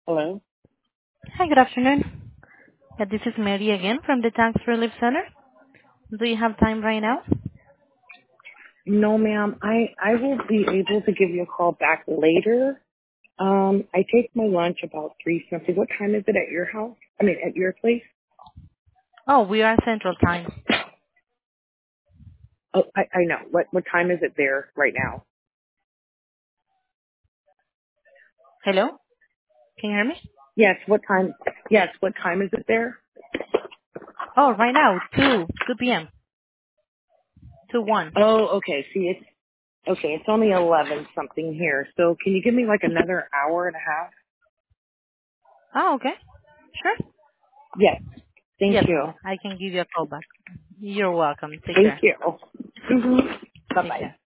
Hello? Hi, good afternoon. This is Mary again from the Tax Relief Center. Do you have time right now? No, ma'am. I will be able to give you a call back later. I take my lunch about 3 something. What time is it at your house? I mean, at your place? Oh, we are Central Time. Oh, I know. What time is it there right now? Hello? Can you hear me? Yes, what time? Yes, what time is it there? Oh, right now, 2 p.m. to 1. Oh, okay. See, it's only 11 something here. So can you give me like another hour and a half? Oh, okay. Sure. Yes. Thank Yes, you. I can give you a call back. You're welcome. Take Thank care. you. Take Bye-bye. care.